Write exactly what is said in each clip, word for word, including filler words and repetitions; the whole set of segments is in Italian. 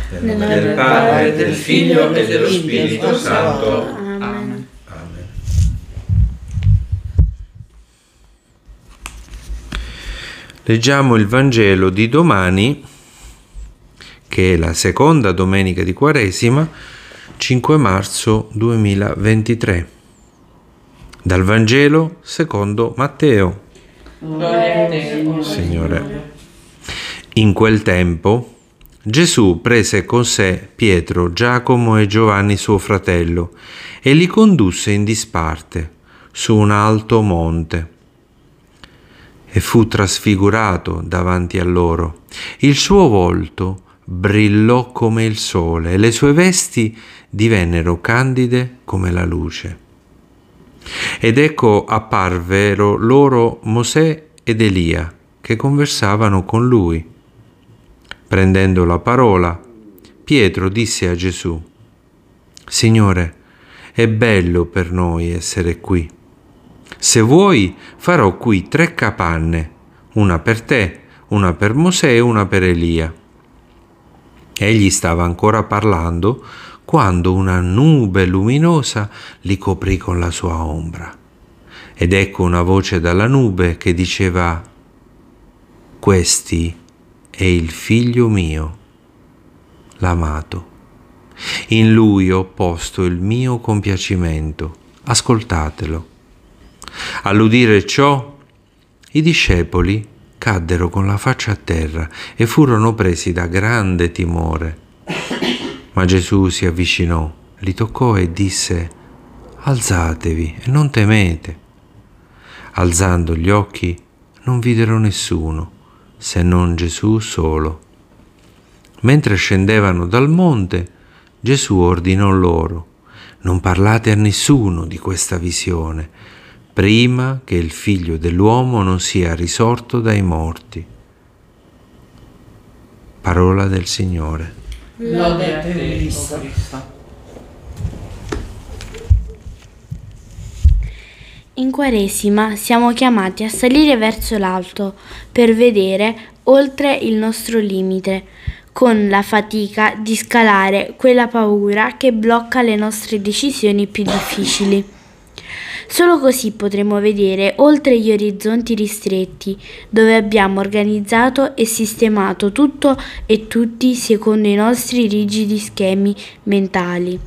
Nel nome del Padre, del Figlio e dello Spirito Santo. Amen. Amen. Leggiamo il Vangelo di domani, che è la seconda domenica di Quaresima, cinque marzo duemilaventitré. Dal Vangelo secondo Matteo. Gloria a te, Signore. In quel tempo Gesù prese con sé Pietro, Giacomo e Giovanni suo fratello e li condusse in disparte su un alto monte e fu trasfigurato davanti a loro. Il suo volto brillò come il sole e le sue vesti divennero candide come la luce. Ed ecco apparvero loro Mosè ed Elia che conversavano con lui. Prendendo la parola, Pietro disse a Gesù: Signore, è bello per noi essere qui. Se vuoi, farò qui tre capanne, una per te, una per Mosè e una per Elia. Egli stava ancora parlando quando una nube luminosa li coprì con la sua ombra. Ed ecco una voce dalla nube che diceva: Questi è il figlio mio, l'amato. In lui ho posto il mio compiacimento. Ascoltatelo. All'udire ciò, i discepoli caddero con la faccia a terra e furono presi da grande timore. Ma Gesù si avvicinò, li toccò e disse: Alzatevi e non temete. Alzando gli occhi, non videro nessuno, se non Gesù solo. Mentre scendevano dal monte, Gesù ordinò loro: non parlate a nessuno di questa visione, prima che il Figlio dell'uomo non sia risorto dai morti. Parola del Signore. Lode a te, Cristo. In Quaresima siamo chiamati a salire verso l'alto per vedere oltre il nostro limite, con la fatica di scalare quella paura che blocca le nostre decisioni più difficili. Solo così potremo vedere oltre gli orizzonti ristretti, dove abbiamo organizzato e sistemato tutto e tutti secondo i nostri rigidi schemi mentali.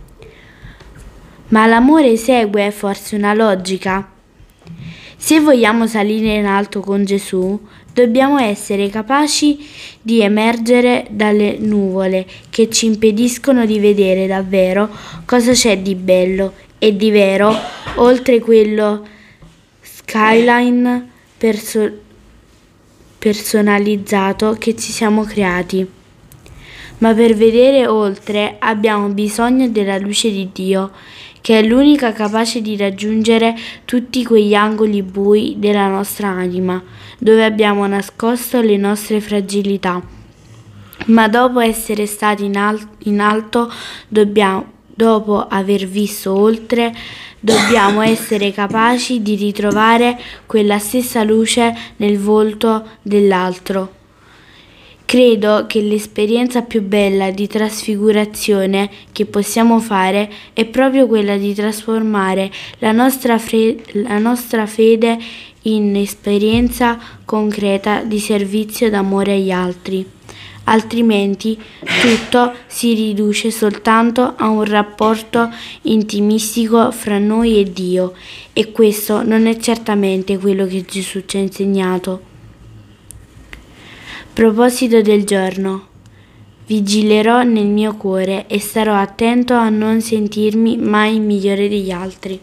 Ma l'amore segue forse una logica? Se vogliamo salire in alto con Gesù, dobbiamo essere capaci di emergere dalle nuvole che ci impediscono di vedere davvero cosa c'è di bello e di vero oltre quello skyline perso- personalizzato che ci siamo creati. Ma per vedere oltre abbiamo bisogno della luce di Dio, che è l'unica capace di raggiungere tutti quegli angoli bui della nostra anima, dove abbiamo nascosto le nostre fragilità. Ma dopo essere stati in, al- in alto, dobbiamo, dopo aver visto oltre, dobbiamo essere capaci di ritrovare quella stessa luce nel volto dell'altro. Credo che l'esperienza più bella di trasfigurazione che possiamo fare è proprio quella di trasformare la nostra, fre- la nostra fede in esperienza concreta di servizio d'amore agli altri. Altrimenti tutto si riduce soltanto a un rapporto intimistico fra noi e Dio, e questo non è certamente quello che Gesù ci ha insegnato. Proposito del giorno: vigilerò nel mio cuore e starò attento a non sentirmi mai migliore degli altri.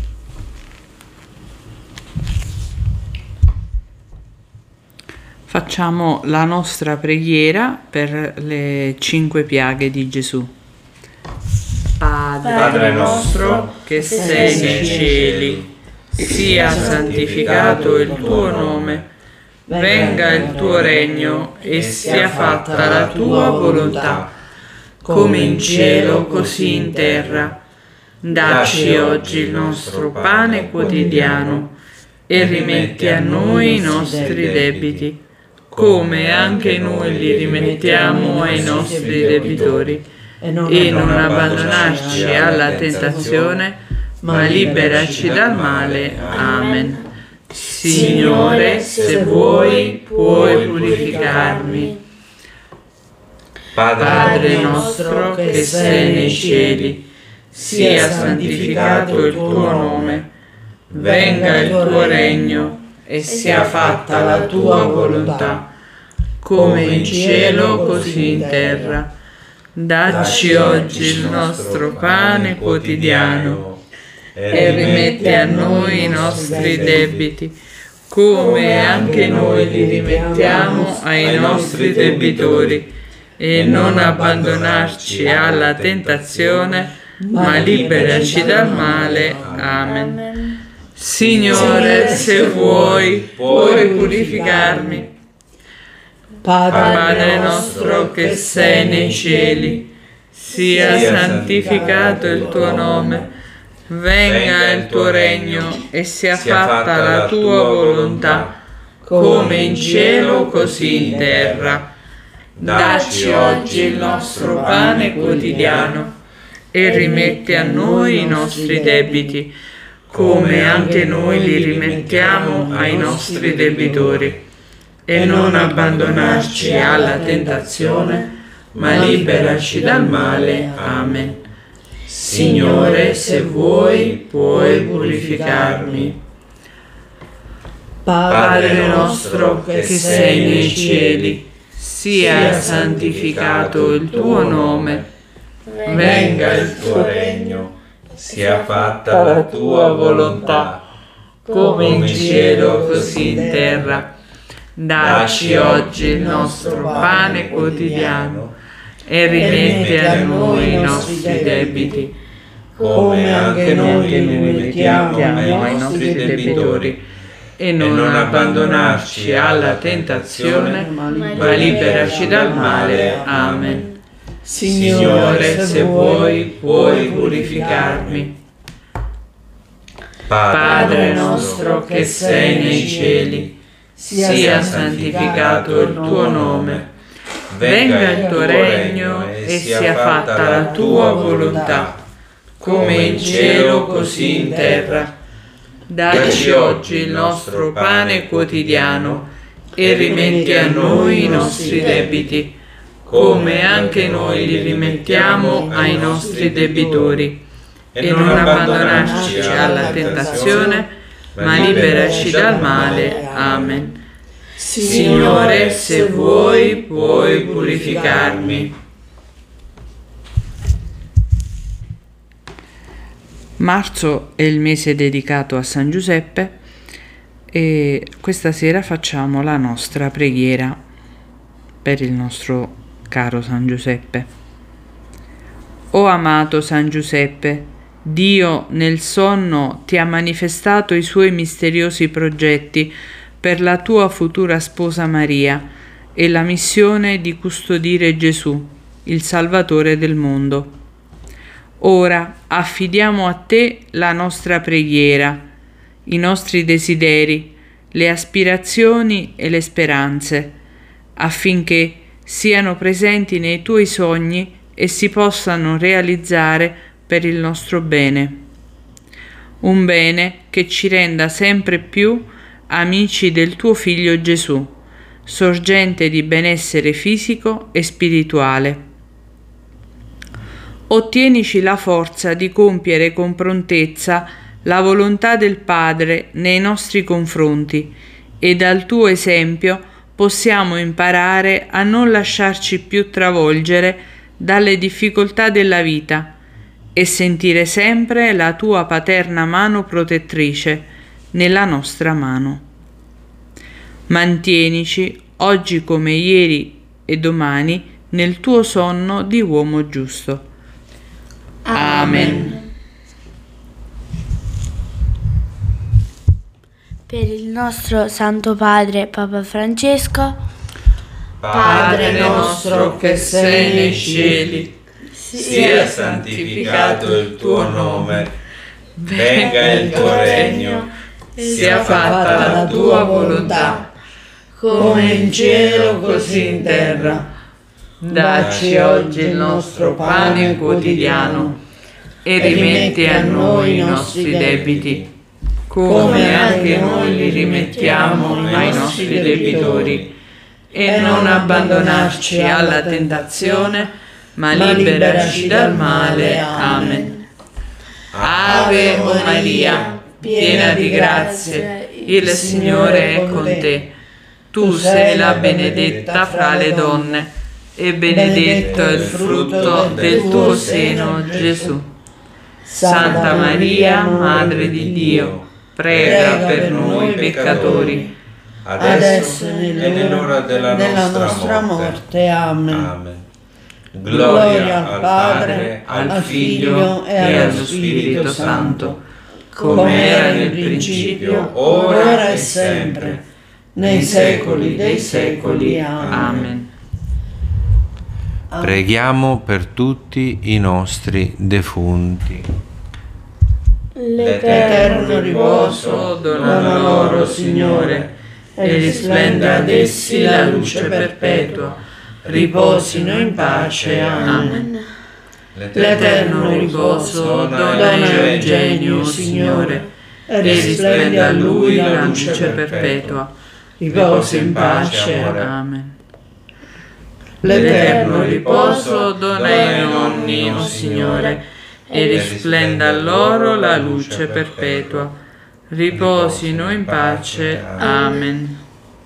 Facciamo la nostra preghiera per le cinque piaghe di Gesù. Padre, Padre nostro, che sei nei cieli, sia santificato il tuo nome. Venga il tuo regno e sia fatta la tua volontà, come in cielo così in terra. Dacci oggi il nostro pane quotidiano e rimetti a noi i nostri debiti, come anche noi li rimettiamo ai nostri debitori, e non abbandonarci alla tentazione, ma liberaci dal male. Amen. Signore, se vuoi, puoi purificarmi. Padre nostro che sei nei cieli, sia santificato il tuo nome, venga il tuo regno e sia fatta la tua volontà, come in cielo così in terra. Dacci oggi il nostro pane quotidiano e rimetti a noi i nostri debiti, come anche noi li rimettiamo ai nostri debitori, e non abbandonarci alla tentazione, ma liberaci dal male. Amen. Signore, se vuoi, puoi purificarmi. Padre nostro che sei nei cieli, sia santificato il tuo nome, venga il tuo regno e sia fatta la tua volontà, come in cielo così in terra. Dacci oggi il nostro pane quotidiano e rimetti a noi i nostri debiti, come anche noi li rimettiamo ai nostri debitori. E non abbandonarci alla tentazione, ma liberaci dal male. Amen. Signore, se vuoi, puoi purificarmi. Padre nostro che sei nei cieli, sia santificato il tuo nome, venga il tuo regno, sia fatta la tua volontà, come in cielo così in terra. Dacci oggi il nostro pane quotidiano e rimetti a noi i nostri debiti, come anche noi li rimettiamo ai nostri debitori, e non abbandonarci alla tentazione, ma liberaci dal male. Amen. Signore, se vuoi, puoi purificarmi. Padre nostro che sei nei cieli, sia santificato il tuo nome, venga il tuo regno e sia fatta la tua volontà, come in cielo così in terra. Dacci oggi il nostro pane quotidiano e rimetti a noi i nostri debiti, come anche noi li rimettiamo ai nostri debitori, e non abbandonarci alla tentazione, ma liberaci dal male. Amen. Signore, se vuoi, puoi purificarmi. Marzo è il mese dedicato a San Giuseppe e questa sera facciamo la nostra preghiera per il nostro caro San Giuseppe. O amato San Giuseppe, Dio nel sonno ti ha manifestato i suoi misteriosi progetti per la tua futura sposa Maria e la missione di custodire Gesù, il Salvatore del mondo. Ora affidiamo a te la nostra preghiera, i nostri desideri, le aspirazioni e le speranze, affinché siano presenti nei tuoi sogni e si possano realizzare per il nostro bene. Un bene che ci renda sempre più amici del tuo Figlio Gesù, sorgente di benessere fisico e spirituale. Ottienici la forza di compiere con prontezza la volontà del Padre nei nostri confronti e dal tuo esempio possiamo imparare a non lasciarci più travolgere dalle difficoltà della vita e sentire sempre la tua paterna mano protettrice nella nostra mano. Mantienici, oggi come ieri e domani, nel tuo sonno di uomo giusto. Amen. Per il nostro Santo Padre Papa Francesco, Padre nostro che sei nei cieli, sia santificato il tuo nome, venga il tuo regno, sia fatta la tua volontà, come in cielo così in terra. Dacci oggi il nostro pane quotidiano e rimetti a noi i nostri debiti, come anche noi li rimettiamo ai nostri debitori, e non abbandonarci alla tentazione, ma liberaci dal male. Amen. Ave o Maria, piena di grazie, il Signore è con te. Tu sei la benedetta fra le donne, e benedetto è il frutto del tuo seno, Gesù. Santa Maria, Madre di Dio, prega per noi peccatori, adesso e nell'ora della nostra morte. Amen. Gloria al Padre, al Figlio e allo Spirito Santo, come era nel principio, ora e sempre, nei secoli dei secoli. Amen. Preghiamo per tutti i nostri defunti. L'eterno riposo dona loro, Signore, e risplenda ad essi la luce perpetua. Riposino in pace. Amen. L'eterno riposo dona Eugenio, Signore, e risplenda a lui la luce perpetua. Riposa in pace. Amen. L'eterno riposo dona ai nonni, o Signore, e risplenda a loro la luce perpetua. Riposino in pace. Amen.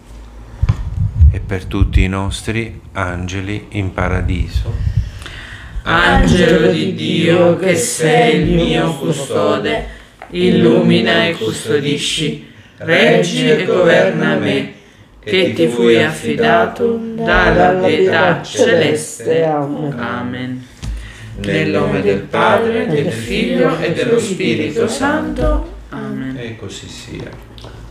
E per tutti i nostri angeli in paradiso. Angelo di Dio, che sei il mio custode, illumina e custodisci, reggi e governa me, che ti fui affidato dalla pietà celeste. Amen. Nel nome del Padre, del Figlio e dello Spirito Santo. Amen. E così sia.